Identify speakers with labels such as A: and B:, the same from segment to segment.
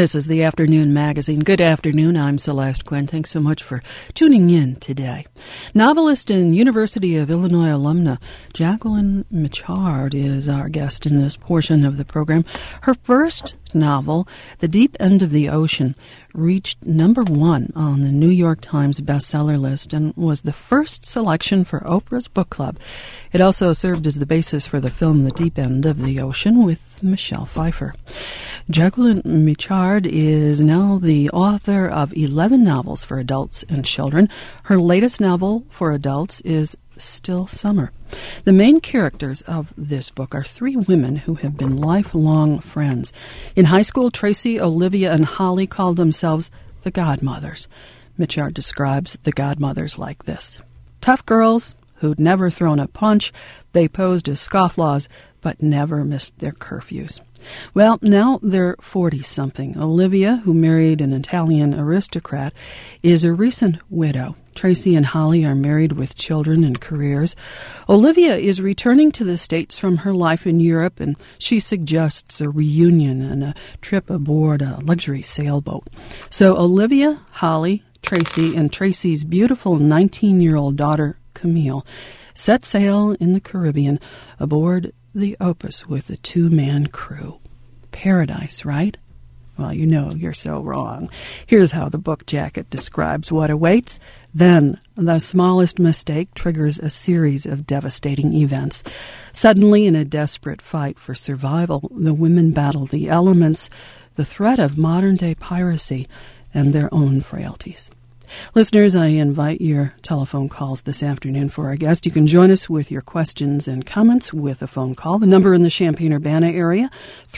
A: This is the Afternoon Magazine. Good afternoon. I'm Celeste Quinn. Thanks so much for tuning in today. Novelist and University of Illinois alumna Jacqueline Mechard is our guest in this portion of the program. Her first novel, The Deep End of the Ocean, reached #1 on the New York Times bestseller list and was the first selection for Oprah's book club. It also served as the basis for the film The Deep End of the Ocean with Michelle Pfeiffer. Jacqueline Mechard is now the author of 11 novels for adults and children. Her latest novel for adults is Still Summer. The main characters of this book are 3 women who have been lifelong friends. In high school, Tracy, Olivia, and Holly called themselves the Godmothers. Mechard describes the Godmothers like this: tough girls who'd never thrown a punch. They posed as scofflaws, but never missed their curfews. Well, now they're 40-something. Olivia, who married an Italian aristocrat, is a recent widow. Tracy and Holly are married with children and careers. Olivia is returning to the States from her life in Europe, and she suggests a reunion and a trip aboard a luxury sailboat. So Olivia, Holly, Tracy, and Tracy's beautiful 19-year-old daughter, Camille, set sail in the Caribbean aboard the Opus with a 2-man crew. Paradise, right? Well, you know you're so wrong. Here's how the book jacket describes what awaits. Then, the smallest mistake triggers a series of devastating events. Suddenly, in a desperate fight for survival, the women battle the elements, the threat of modern-day piracy, and their own frailties. Listeners, I invite your telephone calls this afternoon for our guest. You can join us with your questions and comments with a phone call. The number in the Champaign-Urbana area,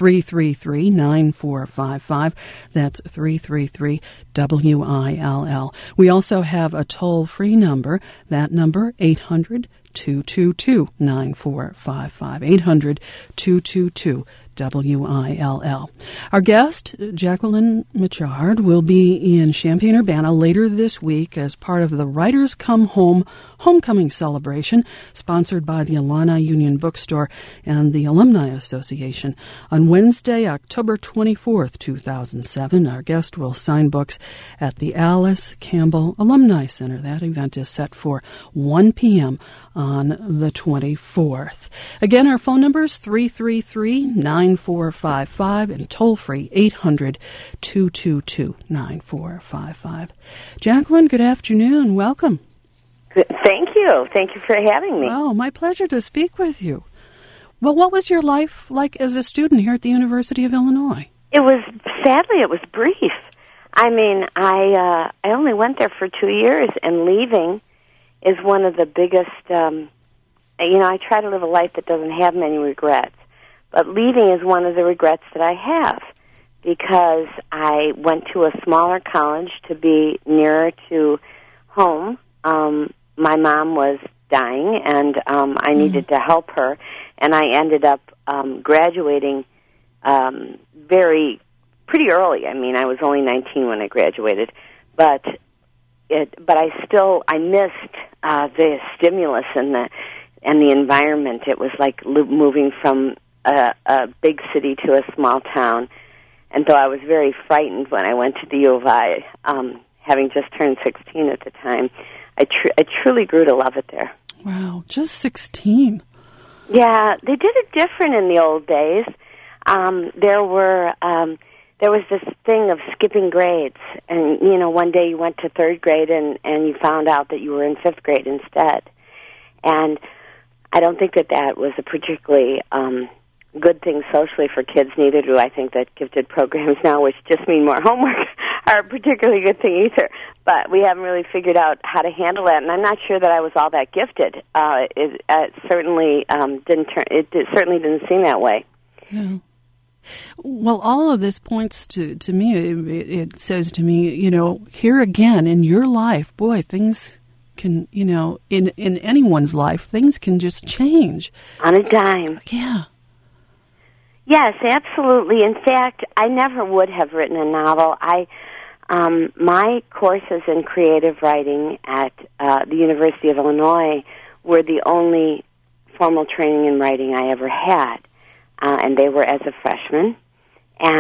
A: 333-9455. That's 333-WILL. We also have a toll-free number. That number, 800-222-9455. 800-222-WILL. Our guest, Jacqueline Mechard, will be in Champaign-Urbana later this week as part of the Writers Come Home Homecoming Celebration, sponsored by the Illini Union Bookstore and the Alumni Association. On Wednesday, October 24th, 2007, our guest will sign books at the Alice Campbell Alumni Center. That event is set for 1 p.m. on the 24th. Again, our phone number is 333-9455 and toll-free 800-222-9455. Jacqueline, good afternoon. Welcome.
B: Thank you. Thank you for having me.
A: Oh, my pleasure to speak with you. Well, what was your life like as a student here at the University of Illinois?
B: It was brief. I mean, I only went there for 2 years, and leaving is one of the biggest, I try to live a life that doesn't have many regrets, but leaving is one of the regrets that I have, because I went to a smaller college to be nearer to home. My mom was dying, and I needed to help her, and I ended up graduating pretty early. I mean, I was only 19 when I graduated, but I missed the stimulus and the environment. It was like moving from a big city to a small town, and though I was very frightened when I went to the U of I, having just turned 16 at the time, I truly grew to love it there.
A: Wow, just 16.
B: Yeah, they did it different in the old days. There was this thing of skipping grades, and one day you went to 3rd grade and you found out that you were in 5th grade instead. And I don't think that was a particularly good thing socially for kids. Neither do I think that gifted programs now, which just mean more homework, are a particularly good thing either. But we haven't really figured out how to handle that, and I'm not sure that I was all that gifted. It certainly certainly didn't seem that way.
A: Yeah. Well, all of this points to me, it says to me, here again in your life, boy, things can, in anyone's life, things can just change.
B: On a dime.
A: Yeah.
B: Yes, absolutely. In fact, I never would have written a novel. My courses in creative writing at the University of Illinois were the only formal training in writing I ever had. And they were as a freshman. And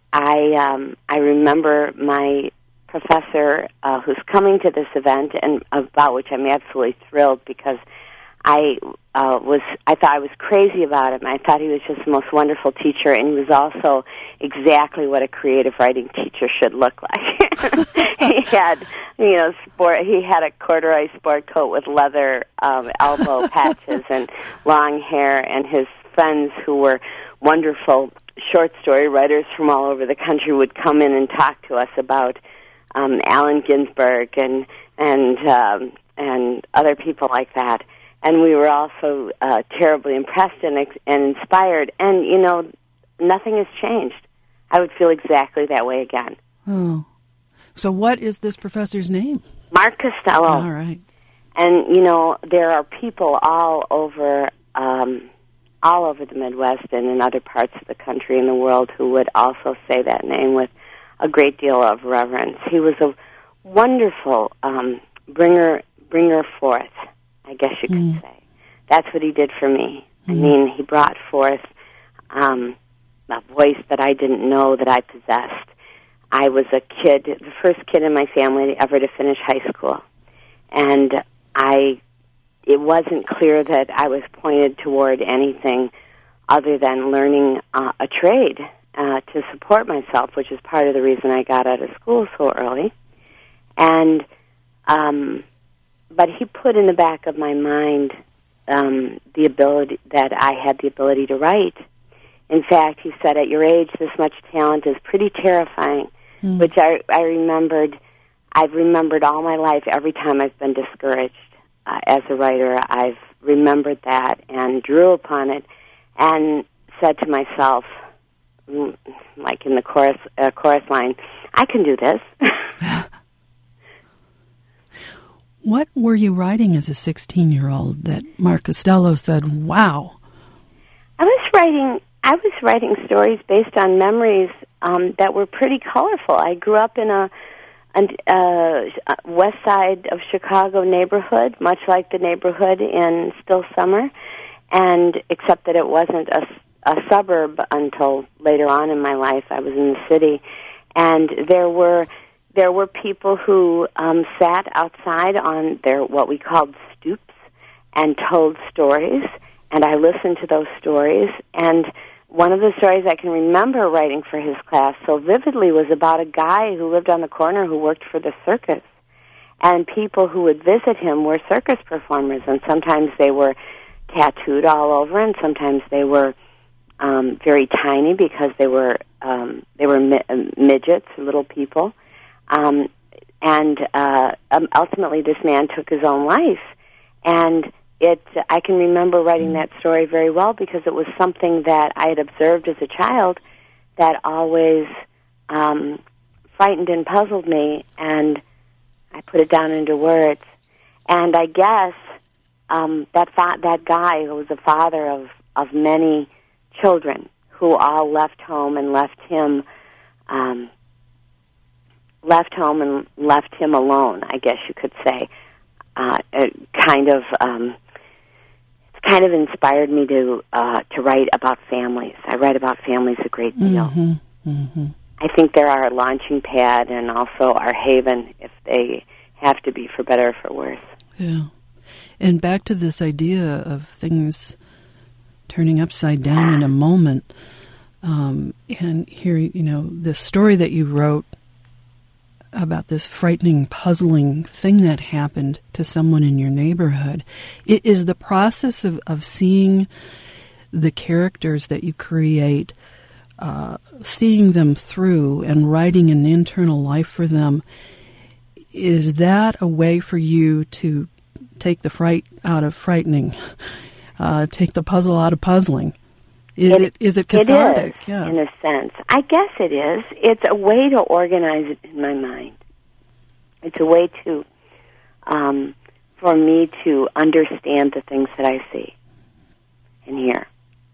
B: I remember my professor who's coming to this event, and about which I'm absolutely thrilled because I thought I was crazy about him. I thought he was just the most wonderful teacher, and he was also exactly what a creative writing teacher should look like. He had, he had a corduroy sport coat with leather elbow patches and long hair, and his friends who were wonderful short story writers from all over the country would come in and talk to us about Allen Ginsberg and other people like that. And we were also terribly impressed and inspired. And, nothing has changed. I would feel exactly that way again.
A: Oh. So what is this professor's name?
B: Mark Costello.
A: All right.
B: And, there are people all over the Midwest and in other parts of the country and the world who would also say that name with a great deal of reverence. He was a wonderful bringer forth, I guess you could say. That's what he did for me. I mean, he brought forth a voice that I didn't know that I possessed. I was a kid, the first kid in my family ever to finish high school. And it wasn't clear that I was pointed toward anything other than learning a trade to support myself, which is part of the reason I got out of school so early. And but he put in the back of my mind the ability that I had the ability to write. In fact, he said, at your age, this much talent is pretty terrifying, which I remembered. I've remembered all my life. Every time I've been discouraged as a writer, I've remembered that and drew upon it and said to myself, like in the chorus line, I can do this.
A: What were you writing as a 16-year-old that Mark Costello said, wow?
B: I was writing stories based on memories that were pretty colorful. I grew up in a west side of Chicago neighborhood, much like the neighborhood in Still Summer, and except that it wasn't a suburb until later on in my life. I was in the city, and there were people who sat outside on their what we called stoops and told stories, and I listened to those stories. And one of the stories I can remember writing for his class so vividly was about a guy who lived on the corner who worked for the circus, and people who would visit him were circus performers, and sometimes they were tattooed all over, and sometimes they were very tiny because they were midgets, little people. And ultimately this man took his own life. And I can remember writing that story very well because it was something that I had observed as a child that always frightened and puzzled me, and I put it down into words. And I guess that guy who was a father of many children who all left home and left him alone, I guess you could say. It kind of inspired me to write about families. I write about families a great deal.
A: Mm-hmm, mm-hmm.
B: I think they're our launching pad and also our haven if they have to be, for better or for worse.
A: Yeah. And back to this idea of things turning upside down in a moment. And here, this story that you wrote about this frightening, puzzling thing that happened to someone in your neighborhood. It is the process of seeing the characters that you create, seeing them through and writing an internal life for them. Is that a way for you to take the fright out of frightening, take the puzzle out of puzzling? Is it cathartic?
B: It is, in a sense. I guess it is. It's a way to organize it in my mind. It's a way to, for me to understand the things that I see and hear.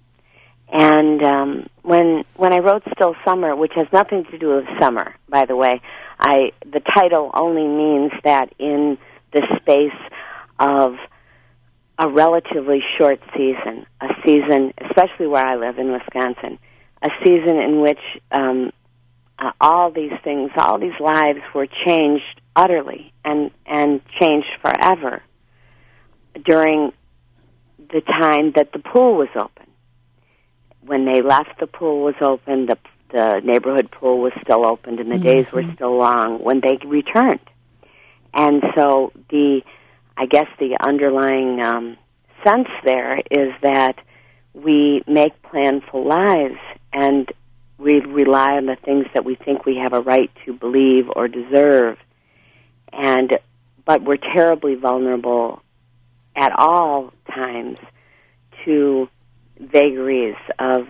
B: And when I wrote Still Summer, which has nothing to do with summer, by the way, the title only means that in the space of a relatively short season, a season, especially where I live in Wisconsin, a season in which all these things, all these lives were changed utterly and changed forever during the time that the pool was open. When they left, the pool was open, the neighborhood pool was still open, and the days were still long when they returned. And so I guess the underlying sense there is that we make planful lives and we rely on the things that we think we have a right to believe or deserve, but we're terribly vulnerable at all times to vagaries of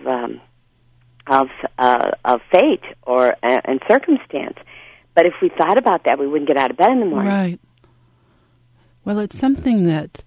B: fate and circumstance. But if we thought about that, we wouldn't get out of bed in the morning.
A: Right. Well, it's something that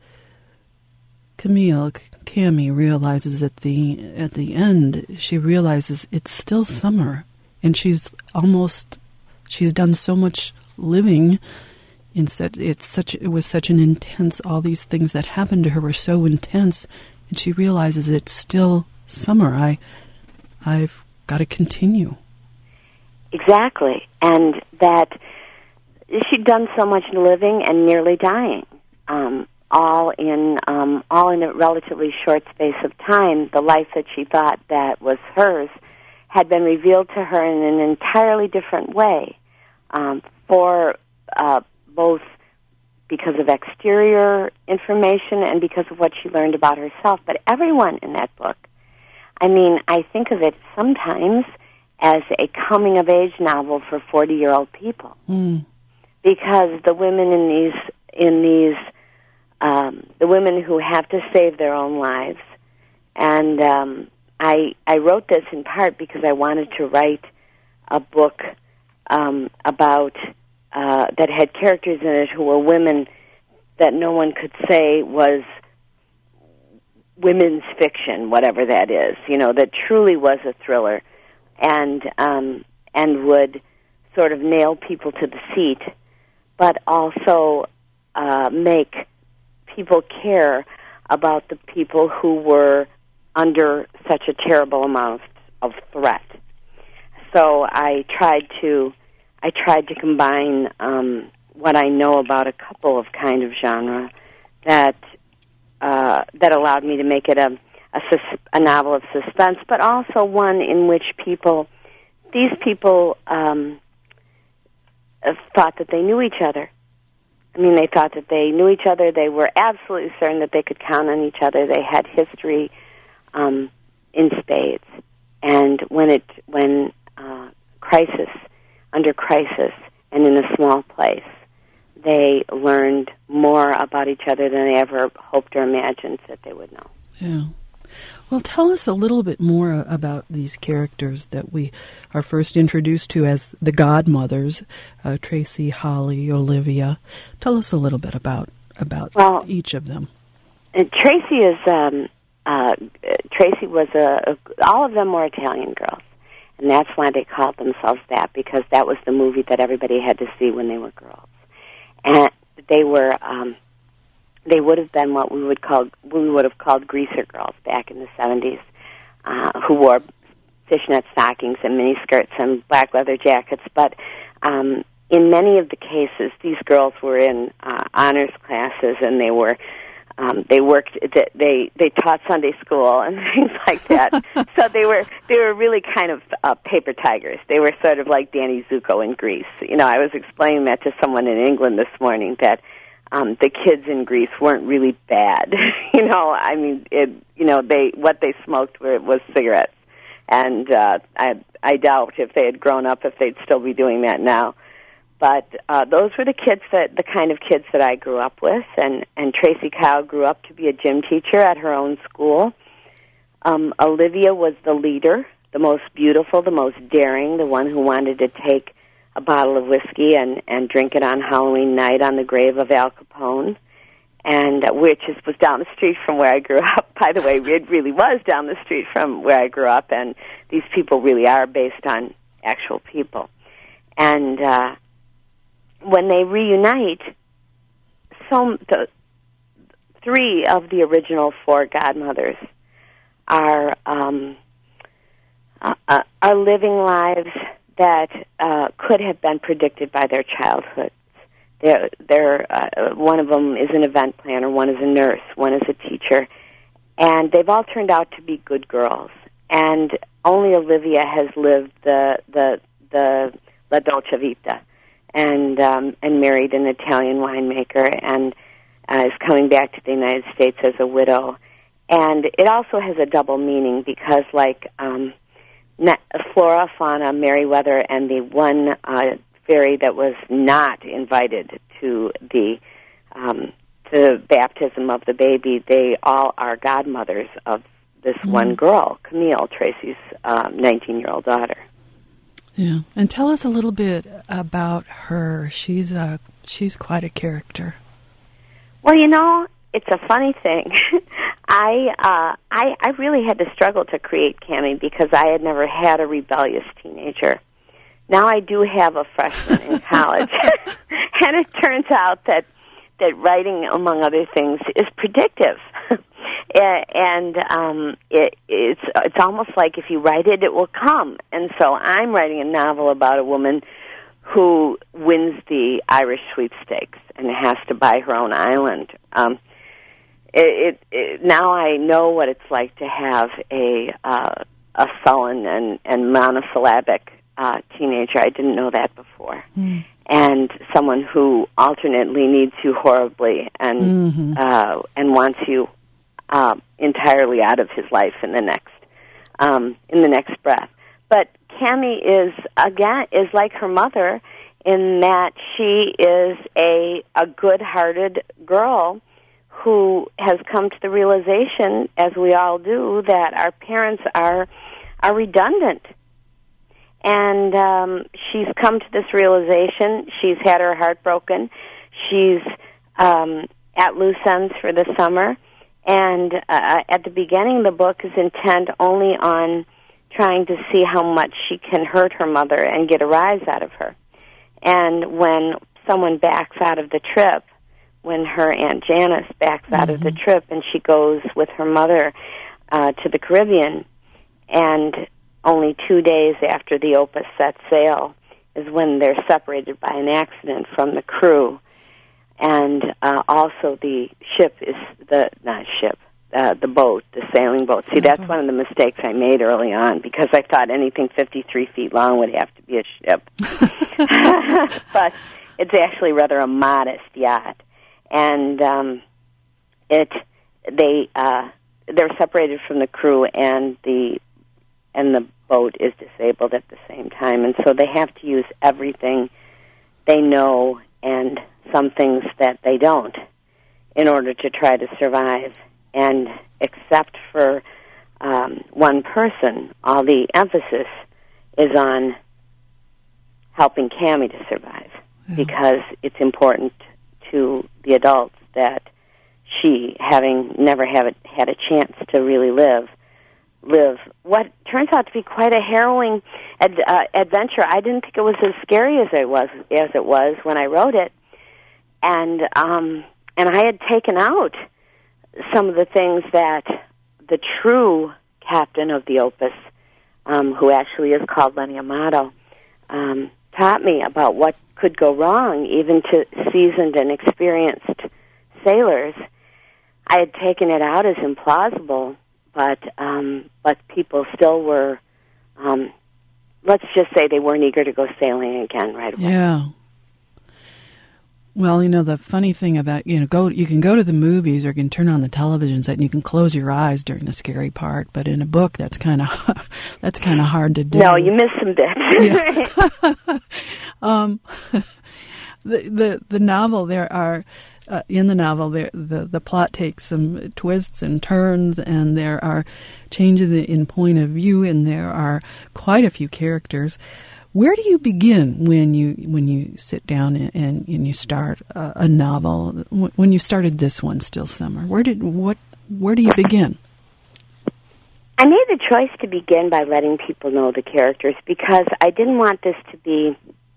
A: Cami realizes at the end. She realizes it's still summer, and she's done so much living. Instead, it was such an intense. All these things that happened to her were so intense, and she realizes it's still summer. I've got to continue.
B: Exactly, and that she'd done so much living and nearly dying, all in a relatively short space of time. The life that she thought that was hers had been revealed to her in an entirely different way, for both because of exterior information and because of what she learned about herself. But everyone in that book, I mean, I think of it sometimes as a coming-of-age novel for 40-year-old people, because the women the women who have to save their own lives, and I wrote this in part because I wanted to write a book about that had characters in it who were women that no one could say was women's fiction, whatever that is, that truly was a thriller, and would sort of nail people to the seat, but also make people care about the people who were under such a terrible amount of threat. So I tried to combine what I know about a couple of kind of genre that allowed me to make it a novel of suspense, but also one in which these people thought that they knew each other. I mean, they thought that they knew each other. They were absolutely certain that they could count on each other. They had history in spades. And under crisis, and in a small place, they learned more about each other than they ever hoped or imagined that they would know.
A: Yeah. Well, tell us a little bit more about these characters that we are first introduced to as the godmothers, Tracy, Holly, Olivia. Tell us a little bit about each of them.
B: Tracy was all of them were Italian girls, and that's why they called themselves that, because that was the movie that everybody had to see when they were girls, and they would have been what we would have called greaser girls back in the 70s, who wore fishnet stockings and miniskirts and black leather jackets. But in many of the cases, these girls were in honors classes, and they taught Sunday school and things like that. So they were really kind of paper tigers. They were sort of like Danny Zuko in Grease. I was explaining that to someone in England this morning, that the kids in Greece weren't really bad. I mean, what they smoked was cigarettes, and I doubt if they had grown up if they'd still be doing that now. But those were the kind of kids that I grew up with, and Tracy Kyle grew up to be a gym teacher at her own school. Olivia was the leader, the most beautiful, the most daring, the one who wanted to take a bottle of whiskey and drink it on Halloween night on the grave of Al Capone, and which was down the street from where I grew up. By the way, it really was down the street from where I grew up, and these people really are based on actual people. And when they reunite, three of the original four godmothers are living lives that could have been predicted by their childhood. One of them is an event planner, one is a nurse, one is a teacher, and they've all turned out to be good girls. And only Olivia has lived the La Dolce Vita, and married an Italian winemaker, and is coming back to the United States as a widow. And it also has a double meaning because, like Flora, Fauna, Merriweather, and the one fairy that was not invited to the baptism of the baby, they all are godmothers of this one girl, Camille, Tracy's 19-year-old daughter.
A: Yeah, and tell us a little bit about her. She's quite a character.
B: Well, it's a funny thing. I really had to struggle to create Cammie because I had never had a rebellious teenager. Now I do have a freshman in college, and it turns out that writing, among other things, is predictive. And it's almost like if you write it, it will come. And so I'm writing a novel about a woman who wins the Irish sweepstakes and has to buy her own island. Now I know what it's like to have a sullen and monosyllabic teenager. I didn't know that before. And someone who alternately needs you horribly and wants you entirely out of his life in the next breath. But Cammie is like her mother in that she is a good-hearted girl who has come to the realization, as we all do, that our parents are redundant. And she's come to this realization. She's had her heart broken. She's at loose ends for the summer. And at the beginning, the book is intent only on trying to see how much she can hurt her mother and get a rise out of her. And when someone backs out of the trip, when her Aunt Janice backs out of the trip and she goes with her mother to the Caribbean, and only 2 days after the Opus sets sail is when they're separated by an accident from the crew. And also the boat, the sailing boat. See, that's one of the mistakes I made early on because I thought anything 53 feet long would have to be a ship. But it's actually rather a modest yacht. And they're separated from the crew, and the boat is disabled at the same time, and so they have to use everything they know and some things that they don't in order to try to survive. And except for one person, all the emphasis is on helping Cammie to survive because it's important to the adults that she, having never had a chance to really live what turns out to be quite a harrowing adventure. I didn't think it was as scary as it was when I wrote it, and I had taken out some of the things that the true captain of the Opus, who actually is called Lenny Amato, taught me about what could go wrong, even to seasoned and experienced sailors. I had taken it out as implausible, but people still were, let's just say they weren't eager to go sailing again right away.
A: Yeah. Well, the funny thing about, you can go to the movies or you can turn on the television set and you can close your eyes during the scary part, but in a book that's kind of hard to do.
B: No, you miss some bits.
A: Yeah. The novel, there are in the novel, the plot takes some twists and turns, and there are changes in point of view, and there are quite a few characters. Where do you begin when you sit down and you start a novel? When you started this one, Still Summer, where do you begin?
B: I made the choice to begin by letting people know the characters because I didn't want this to be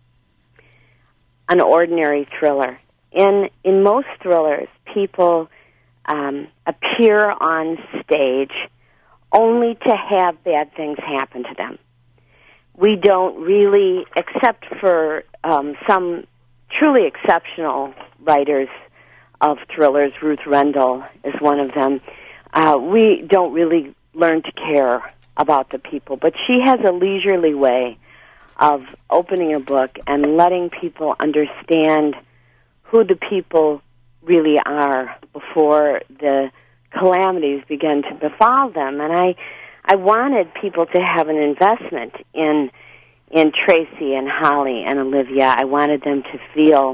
B: an ordinary thriller. In most thrillers, people appear on stage only to have bad things happen to them. we don't really, except for some truly exceptional writers of thrillers, Ruth Rendell is one of them, we don't really learn to care about the people. But she has a leisurely way of opening a book and letting people understand who the people really are before the calamities begin to befall them. And I wanted people to have an investment in Tracy and Holly and Olivia. I wanted them to feel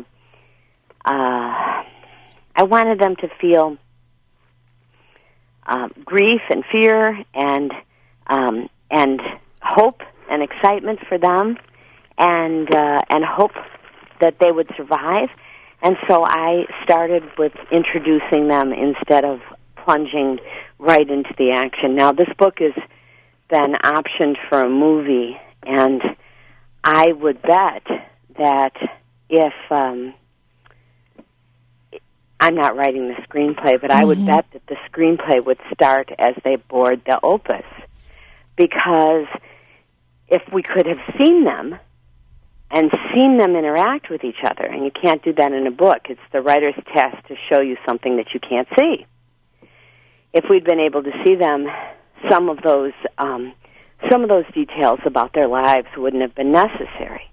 B: grief and fear and hope and excitement for them, and hope that they would survive. And so I started with introducing them instead of plunging right into the action. Now, this book has been optioned for a movie, and I would bet that if I'm not writing the screenplay, but I would bet that the screenplay would start as they board the Opus, because if we could have seen them and seen them interact with each other, and you can't do that in a book. It's the writer's task to show you something that you can't see. If we'd been able to see them, some of those details about their lives wouldn't have been necessary.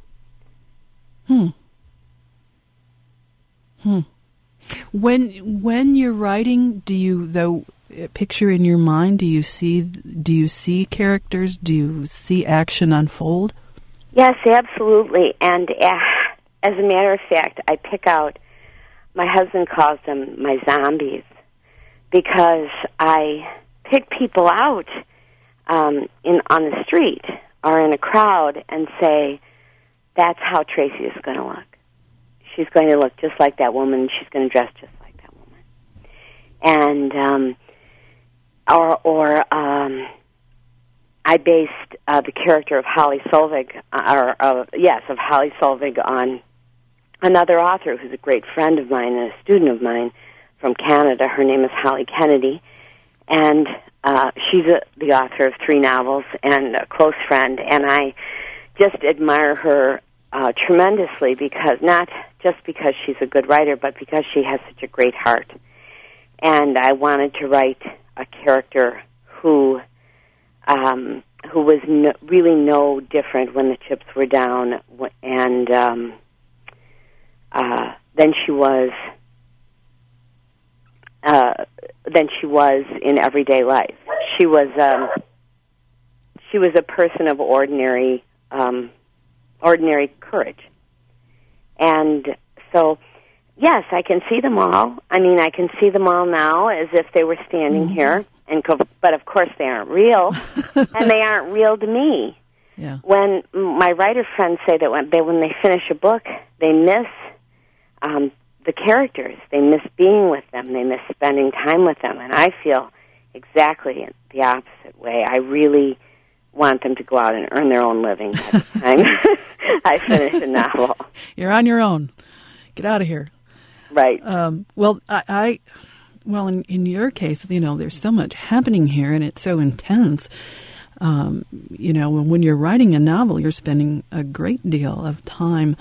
A: When you're writing, do you, though, picture in your mind? Do you see characters? Do you see action unfold?
B: Yes, absolutely. And as a matter of fact, I pick out. My husband calls them my zombies, because I pick people out on the street or in a crowd and say, "That's how Tracy is going to look. She's going to look just like that woman. She's going to dress just like that woman." And I based the character of Holly Solvig, of Holly Solvig, on another author who's a great friend of mine and a student of mine from Canada. Her name is Holly Kennedy, and she's the author of 3 novels and a close friend. And I just admire her tremendously, because not just because she's a good writer, but because she has such a great heart. And I wanted to write a character who was really no different when the chips were down, and than she was in everyday life. She was a person of ordinary courage, and so. Yes, I can see them all. I mean, I can see them all now as if they were standing here, but of course they aren't real, and they aren't real to me.
A: Yeah.
B: When my writer friends say that when they finish a book, they miss the characters, they miss being with them, they miss spending time with them, and I feel exactly the opposite way. I really want them to go out and earn their own living by the time I finish a novel.
A: You're on your own. Get out of here.
B: Right.
A: Well, in your case, there's so much happening here, and it's so intense. When you're writing a novel, you're spending a great deal of time,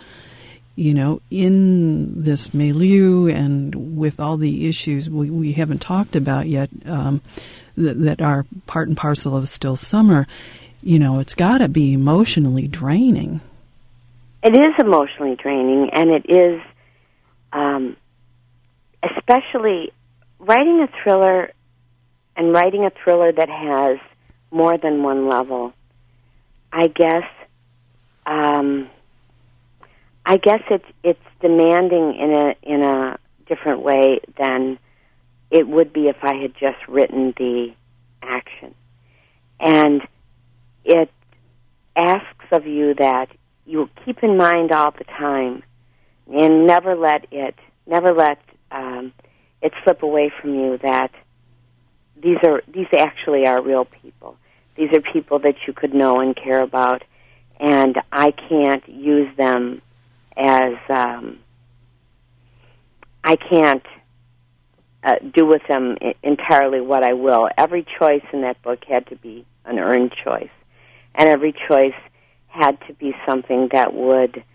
A: in this milieu and with all the issues we haven't talked about yet, that are part and parcel of Still Summer. It's got to be emotionally draining.
B: It is emotionally draining, and it is. Especially writing a thriller that has more than one level. I guess it's demanding in a different way than it would be if I had just written the action. And it asks of you that you keep in mind all the time, and never let it slip away from you that these actually are real people. These are people that you could know and care about, and I can't use them as I can't do with them entirely what I will. Every choice in that book had to be an earned choice, and every choice had to be something that would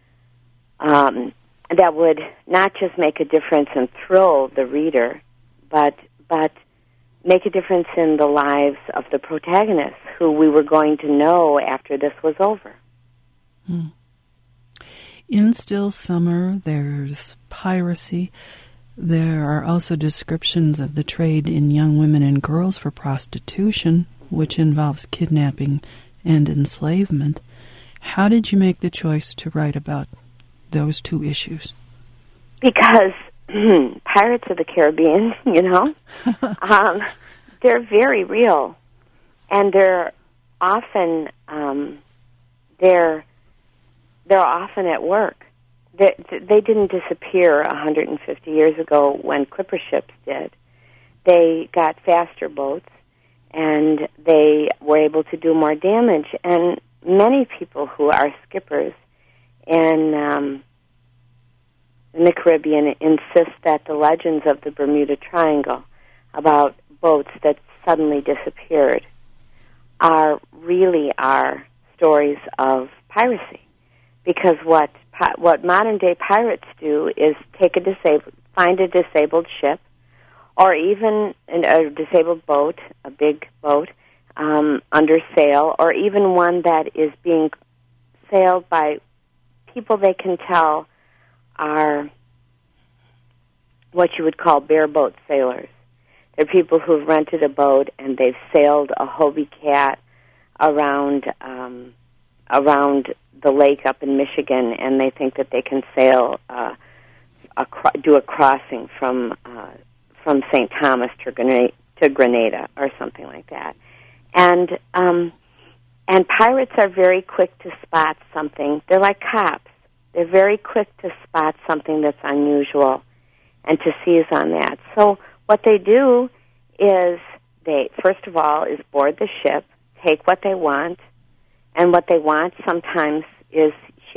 B: not just make a difference and thrill the reader, but make a difference in the lives of the protagonists, who we were going to know after this was over.
A: Hmm. In Still Summer, there's piracy. There are also descriptions of the trade in young women and girls for prostitution, which involves kidnapping and enslavement. How did you make the choice to write about those two issues?
B: Because Pirates of the Caribbean, they're very real, and they're often they're often at work. They didn't disappear 150 years ago when clipper ships did. They got faster boats, and they were able to do more damage. And many people who are skippers in the Caribbean insist that the legends of the Bermuda Triangle about boats that suddenly disappeared are stories of piracy. Because what modern-day pirates do is find a disabled ship, or even a disabled boat, a big boat, under sail, or even one that is being sailed by people they can tell are what you would call bareboat sailors. They're people who've rented a boat and they've sailed a Hobie Cat around the lake up in Michigan, and they think that they can sail, do a crossing from St. Thomas to Grenada or something like that. And pirates are very quick to spot something. They're like cops. They're very quick to spot something that's unusual and to seize on that. So what they do is they, first of all, is board the ship, take what they want, and what they want sometimes is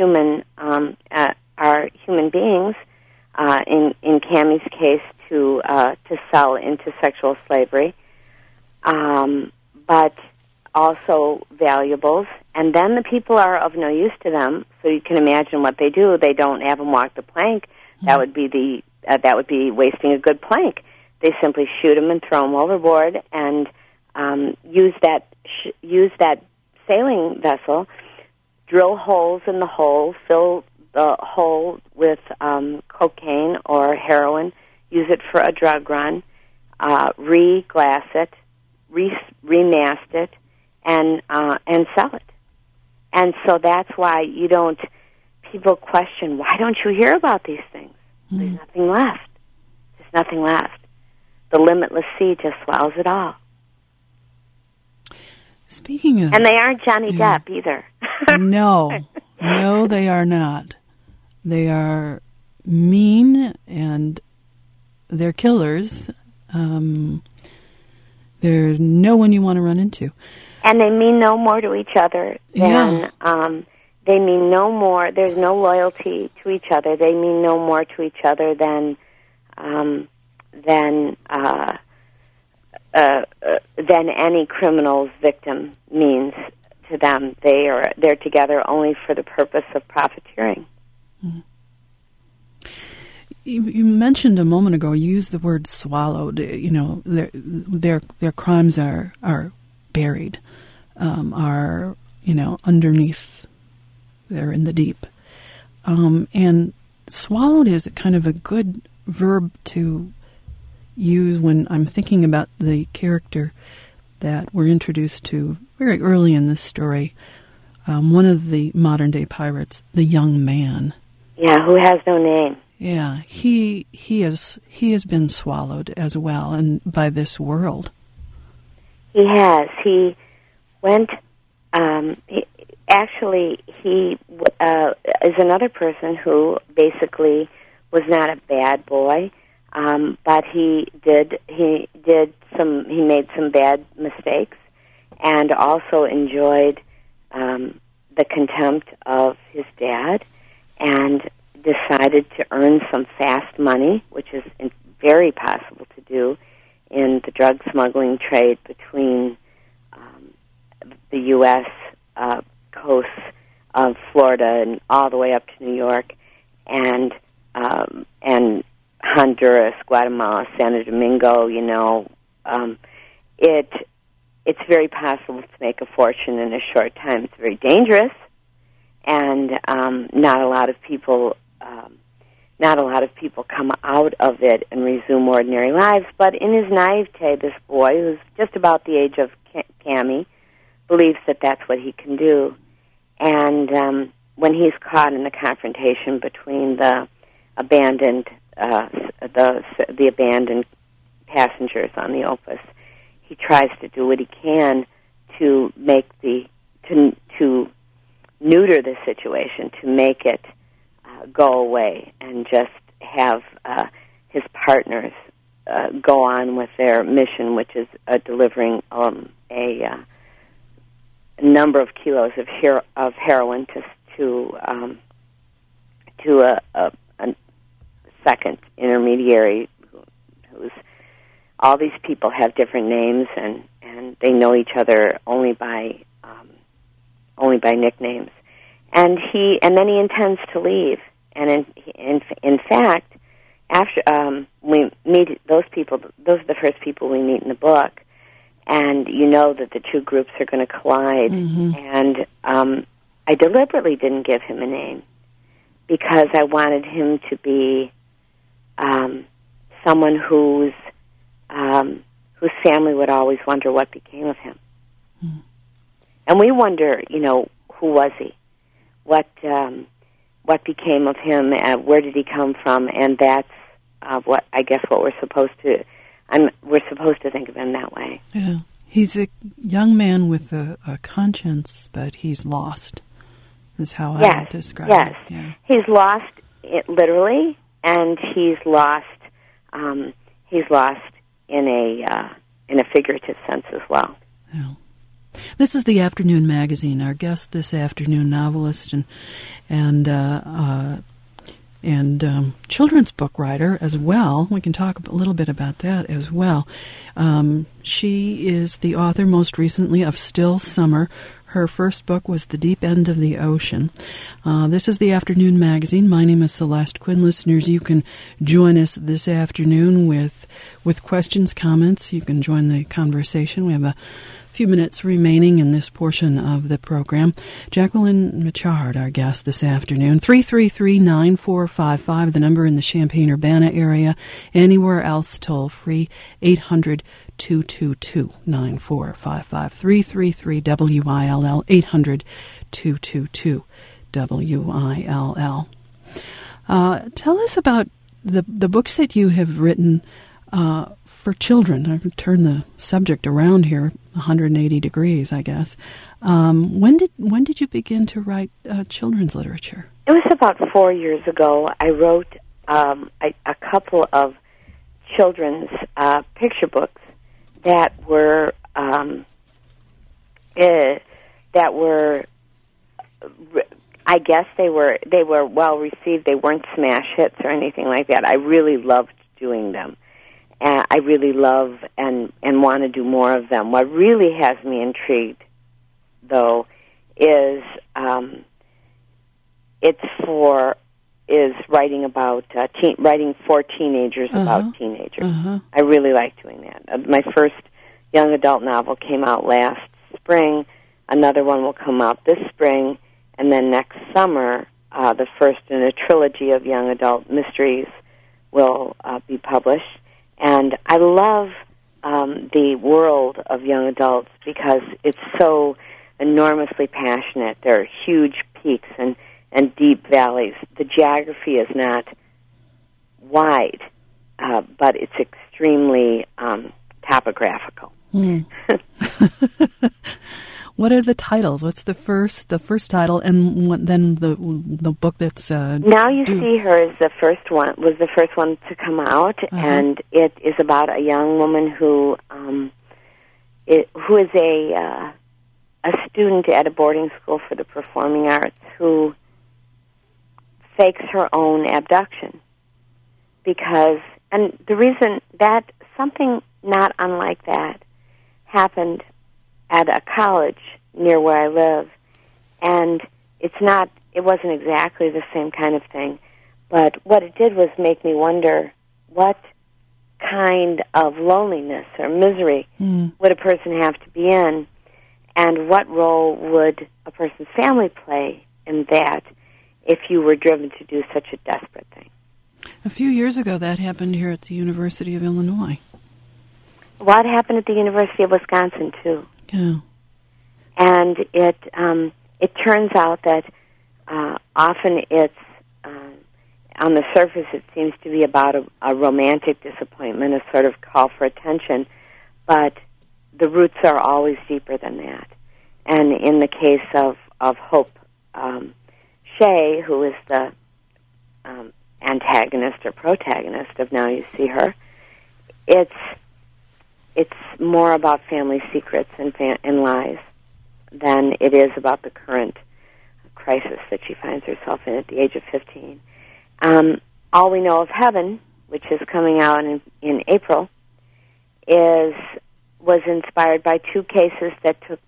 B: are human beings. In Cammie's case, to sell into sexual slavery, but also valuables. And then the people are of no use to them. So you can imagine what they do. They don't have them walk the plank. That would be wasting a good plank. They simply shoot them and throw them overboard, and use that sailing vessel, drill holes in the hull, fill the hull with cocaine or heroin, use it for a drug run, re-glass it, remast it, and sell it. And so that's why people question, why don't you hear about these things? There's nothing left. There's nothing left. The limitless sea just swallows it all.
A: Speaking of...
B: And they aren't Johnny Depp either.
A: No, they are not. They are mean, and they're killers. They're no one you want to run into.
B: And they mean no more to each other than... they mean no more... There's no loyalty to each other. They mean no more to each other than any criminal's victim means to them. They're together only for the purpose of profiteering.
A: Mm-hmm. You mentioned a moment ago, you used the word swallowed. Their crimes are buried, are underneath. They're in the deep, and swallowed is kind of a good verb to use when I'm thinking about the character that we're introduced to very early in this story. One of the modern-day pirates, the young man.
B: Yeah, who has no name.
A: Yeah, he has been swallowed as well, and by this world.
B: He has. He went. He is another person who basically was not a bad boy, but he made some bad mistakes, and also enjoyed the contempt of his dad, and decided to earn some fast money, which is very possible to do in the drug smuggling trade between the U.S. coasts Florida and all the way up to New York, and Honduras, Guatemala, Santo Domingo. It's very possible to make a fortune in a short time. It's very dangerous, and not a lot of people come out of it and resume ordinary lives. But in his naivete, this boy, who's just about the age of Cammie, believes that that's what he can do. And when he's caught in the confrontation between the abandoned passengers on the Opus, he tries to do what he can to make to neuter the situation, to make it go away, and just have his partners go on with their mission, which is delivering a number of kilos of heroin to a second intermediary. Who's all these people have different names, and they know each other only by nicknames. And then he intends to leave. And in fact, after we meet those people, those are the first people we meet in the book, and you know that the two groups are going to collide.
A: Mm-hmm.
B: And I deliberately didn't give him a name because I wanted him to be someone whose family would always wonder what became of him. Mm. And we wonder, who was he? What became of him? Where did he come from? And that's what we're supposed to. We're supposed to think of him that way.
A: Yeah, he's a young man with a conscience, but he's lost. Is how I would describe it. Yeah.
B: He's lost it literally, and he's lost. He's lost in a figurative sense as well.
A: Yeah. This is the Afternoon Magazine. Our guest this afternoon, novelist and children's book writer as well. We can talk a little bit about that as well. She is the author most recently of Still Summer. Her first book was The Deep End of the Ocean. This is the Afternoon Magazine. My name is Celeste Quinn. Listeners, you can join us this afternoon with questions, comments. You can join the conversation. We have a few minutes remaining in this portion of the program. Jacqueline Michard, our guest this afternoon. 333-9455, the number in the Champaign-Urbana area. Anywhere else, toll free, 800-222-9455. 333-WILL, 800-222-WILL. Tell us about the books that you have written for children. I've turned the subject around here 180 degrees, I guess. When did you begin to write children's literature?
B: It was about 4 years ago. I wrote a couple of children's picture books that were I guess they were well received. They weren't smash hits or anything like that. I really loved doing them. I really love and want to do more of them. What really has me intrigued, though, is writing about writing for teenagers about teenagers. Uh-huh. I really like doing that. My first young adult novel came out last spring. Another one will come out this spring, and then next summer, the first in a trilogy of young adult mysteries will be published. And I love the world of young adults because it's so enormously passionate. There are huge peaks and deep valleys. The geography is not wide, but it's extremely topographical.
A: Mm. What are the titles? What's the first title, and then the book that's
B: Now You See Her is the first one. Was the first one to come out, and it is about a young woman who is a student at a boarding school for the performing arts who fakes her own abduction and the reason that something not unlike that happened at a college near where I live, and it wasn't exactly the same kind of thing, but what it did was make me wonder what kind of loneliness or misery would a person have to be in, and what role would a person's family play in that if you were driven to do such a desperate thing.
A: A few years ago, that happened here at the University of Illinois.
B: Well, it happened at the University of Wisconsin, too.
A: Yeah.
B: And it turns out that often it's, on the surface, it seems to be about a romantic disappointment, a sort of call for attention, but the roots are always deeper than that. And in the case of Hope Shea, who is the antagonist or protagonist of Now You See Her, it's more about family secrets and lies than it is about the current crisis that she finds herself in at the age of 15. All We Know of Heaven, which is coming out in April, was inspired by two cases that took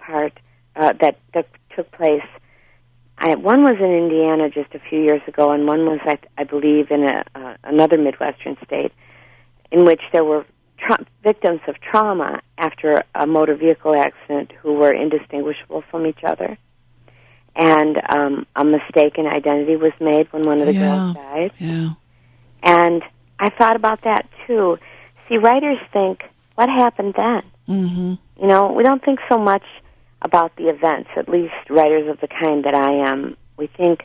B: place. One was in Indiana just a few years ago, and one was, I believe, in another Midwestern state, in which there were victims of trauma after a motor vehicle accident who were indistinguishable from each other. And a mistaken identity was made when one of the girls died.
A: Yeah.
B: And I thought about that, too. See, writers think, what happened then?
A: Mm-hmm.
B: You know, we don't think so much about the events, at least writers of the kind that I am. We think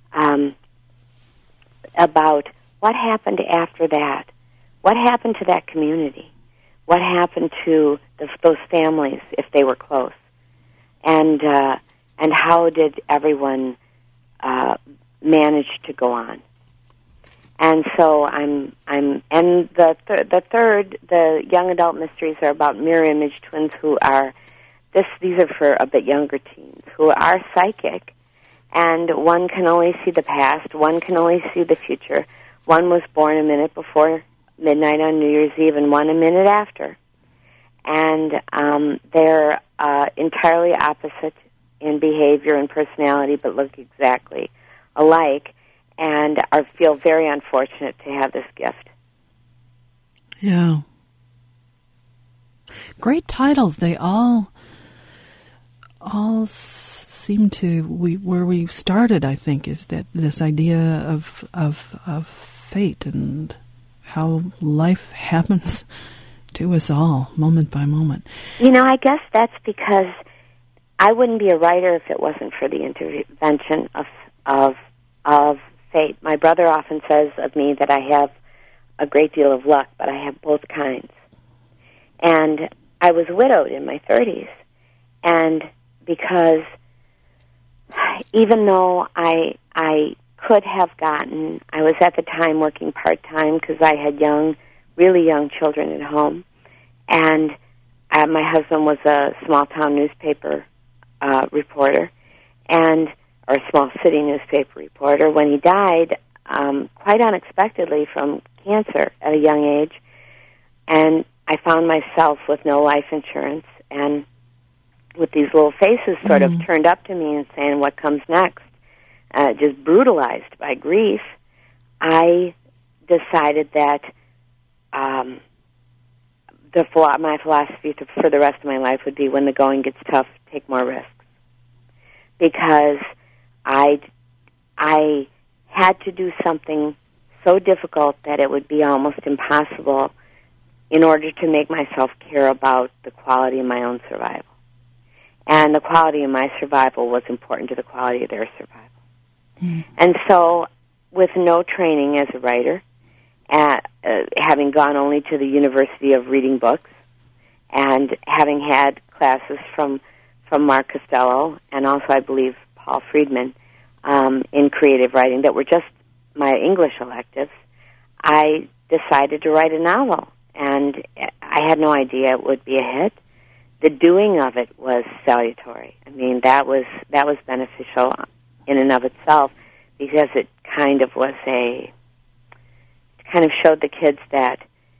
B: about what happened after that. What happened to that community? What happened to those families if they were close? And how did everyone manage to go on? And so and the young adult mysteries are about mirror image twins who are these are for a bit younger teens who are psychic, and one can only see the past, one can only see the future. One was born a minute before midnight on New Year's Eve, and one a minute after. And they're entirely opposite in behavior and personality, but look exactly alike, and feel very unfortunate to have this gift.
A: Yeah. Great titles. They all seem to where we started, I think, is that this idea of fate and how life happens to us all, moment by moment.
B: You know, I guess that's because I wouldn't be a writer if it wasn't for the intervention of fate. My brother often says of me that I have a great deal of luck, but I have both kinds. And I was widowed in my 30s, and because even though I could have gotten, I was at the time working part-time because I had really young children at home, and my husband was a small-town newspaper reporter, or a small city newspaper reporter. When he died, quite unexpectedly from cancer at a young age, and I found myself with no life insurance and with these little faces sort of turned up to me and saying, what comes next? Just brutalized by grief. I decided that my philosophy for the rest of my life would be, when the going gets tough, take more risks. Because I had to do something so difficult that it would be almost impossible in order to make myself care about the quality of my own survival. And the quality of my survival was important to the quality of their survival. And so, with no training as a writer, having gone only to the University of Reading Books, and having had classes from Mark Costello, and also, I believe, Paul Friedman, in creative writing that were just my English electives, I decided to write a novel. And I had no idea it would be a hit. The doing of it was salutary. I mean, that was beneficial in and of itself, because it kind of showed the kids that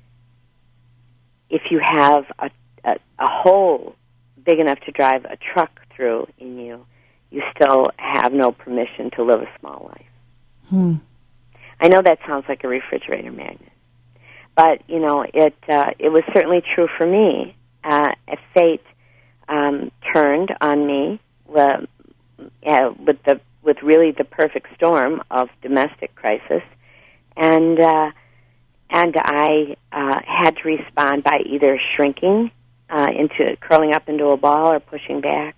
B: if you have a hole big enough to drive a truck through in you, you still have no permission to live a small life. I know that sounds like a refrigerator magnet, but it was certainly true for me. Fate turned on me with really the perfect storm of domestic crisis, and I had to respond by either shrinking into curling up into a ball or pushing back.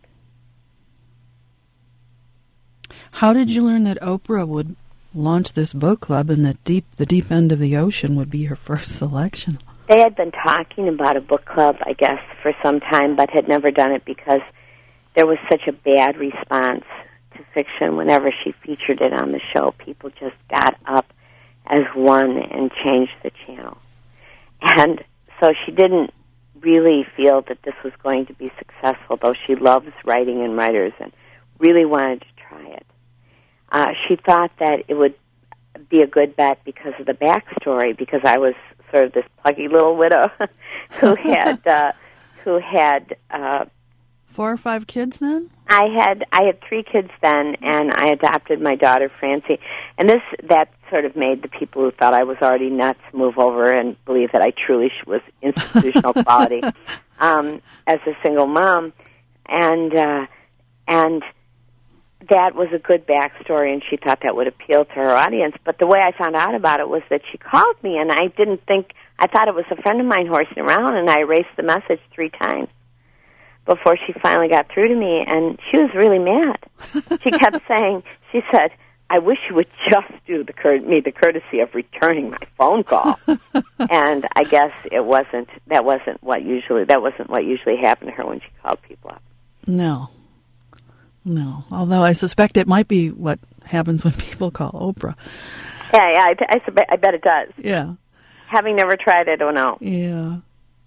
A: How did you learn that Oprah would launch this book club and that the deep end of the ocean would be her first selection?
B: They had been talking about a book club, I guess, for some time, but had never done it because there was such a bad response to fiction. Whenever she featured it on the show, people just got up as one and changed the channel. And so she didn't really feel that this was going to be successful, though she loves writing and writers and really wanted to try it. She thought that it would be a good bet because of the backstory, because I was sort of this pluggy little widow who had
A: 4 or 5 kids then?
B: I had 3 kids then, and I adopted my daughter Francie, and that sort of made the people who thought I was already nuts move over and believe that I truly was institutional quality as a single mom, and that was a good backstory, and she thought that would appeal to her audience. But the way I found out about it was that she called me, and I thought it was a friend of mine horsing around, and I erased the message 3 times before she finally got through to me, and she was really mad. She kept saying, she said, "I wish you would just do me the courtesy of returning my phone call." And I guess that wasn't what usually happened to her when she called people up.
A: No. Although I suspect it might be what happens when people call Oprah.
B: Yeah, I bet it does.
A: Yeah.
B: Having never tried, I don't know.
A: Yeah.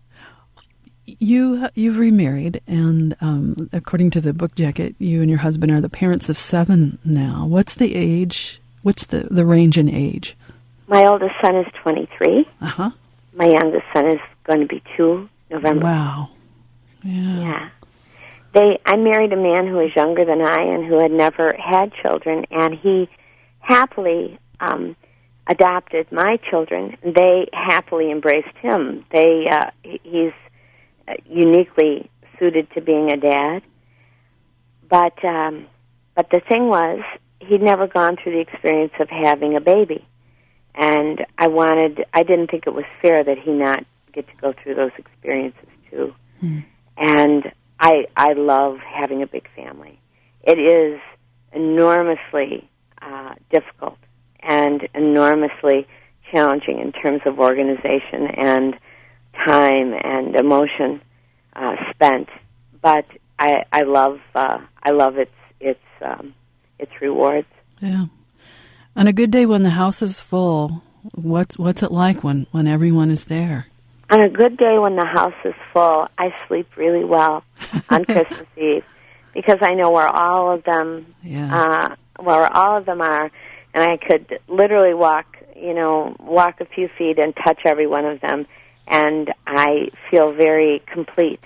A: You've remarried, and according to the book jacket, you and your husband are the parents of 7 now. What's the age? What's the range in age?
B: My oldest son is 23.
A: Uh-huh.
B: My youngest son is going to be 2 November.
A: Wow. Yeah.
B: I married a man who was younger than I and who had never had children, and he happily adopted my children. They happily embraced him. He's uniquely suited to being a dad, but the thing was, he'd never gone through the experience of having a baby, and I didn't think it was fair that he not get to go through those experiences too. And I love having a big family. It is enormously difficult and enormously challenging in terms of organization and time and emotion spent, but I love its rewards.
A: Yeah. On a good day when the house is full, what's it like when everyone is there?
B: On a good day when the house is full, I sleep really well on Christmas Eve because I know where all of them are, and I could literally walk a few feet and touch every one of them, and I feel very complete.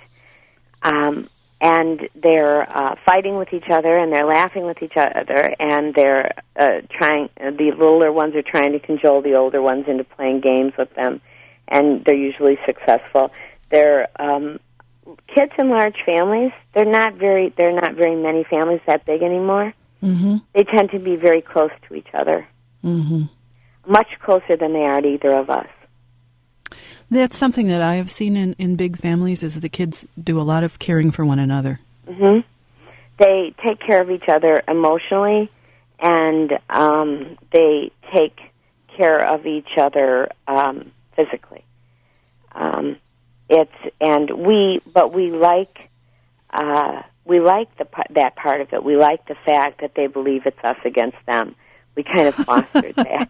B: And they're fighting with each other, and they're laughing with each other, and they're the littler ones are trying to cajole the older ones into playing games with them, and they're usually successful. They're kids in large families. They're not very many families that big anymore. Mm-hmm. They tend to be very close to each other, much closer than they are to either of us.
A: That's something that I have seen in big families, is the kids do a lot of caring for one another.
B: Mm-hmm. They take care of each other emotionally, and they take care of each other physically. We like that part of it. We like the fact that they believe it's us against them. We kind of fostered that.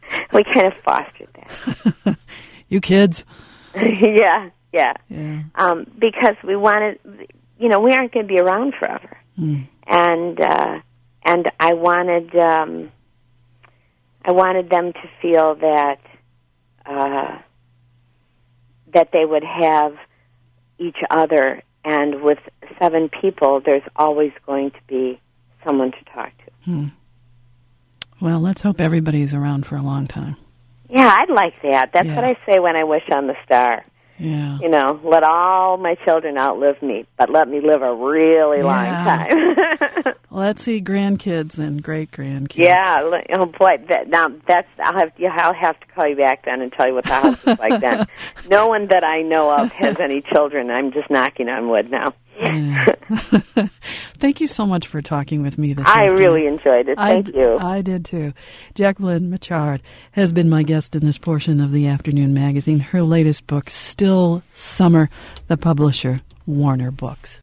A: You kids.
B: Yeah. Because we wanted, we aren't going to be around forever, and I wanted them to feel that they would have each other, and with 7 people, there's always going to be someone to talk to.
A: Well, let's hope everybody's around for a long time.
B: Yeah, I'd like that. That's
A: Yeah.
B: what I say when I wish on the star.
A: Yeah.
B: You know, let all my children outlive me, but let me live a really long time.
A: Let's see grandkids and great-grandkids.
B: Yeah, oh boy, I'll have to call you back then and tell you what the house is like then. No one that I know of has any children. I'm just knocking on wood now.
A: Yeah. Thank you so much for talking with me this
B: I
A: afternoon.
B: really enjoyed it. Thank you.
A: I did too. Jacqueline Machard has been my guest in this portion of the Afternoon Magazine. Her latest book, Still Summer, the publisher, Warner Books.